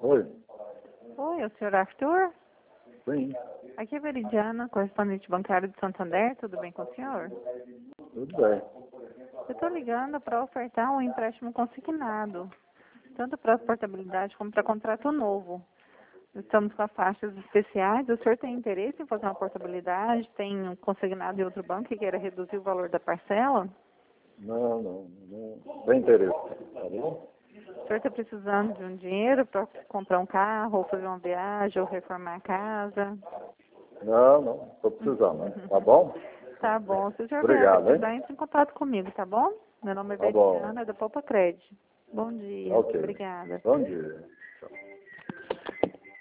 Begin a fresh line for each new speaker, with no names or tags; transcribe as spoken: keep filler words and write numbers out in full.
Oi,
Oi, é o senhor Arthur?
sim,
Aqui é Veridiana, correspondente bancário de Santander. Tudo bem com o senhor?
tudo bem.
Eu estou ligando para ofertar um empréstimo consignado, tanto para portabilidade como para contrato novo. Estamos com as taxas especiais. O senhor tem interesse em fazer uma portabilidade? Tem um consignado em outro banco e queira reduzir o valor da parcela?
Não, não, não tem interesse, tá bom?
O senhor está precisando de um dinheiro para comprar um carro, ou fazer uma viagem, ou reformar a casa?
Não, não, estou precisando, tá bom?
Tá bom. Se o senhor vier
Obrigado, hein?
precisar, entre em contato comigo, tá bom? Meu nome é
Tá bom,
Veridiana, da Poupa Cred. Bom dia.
ok.
Obrigada.
Bom dia.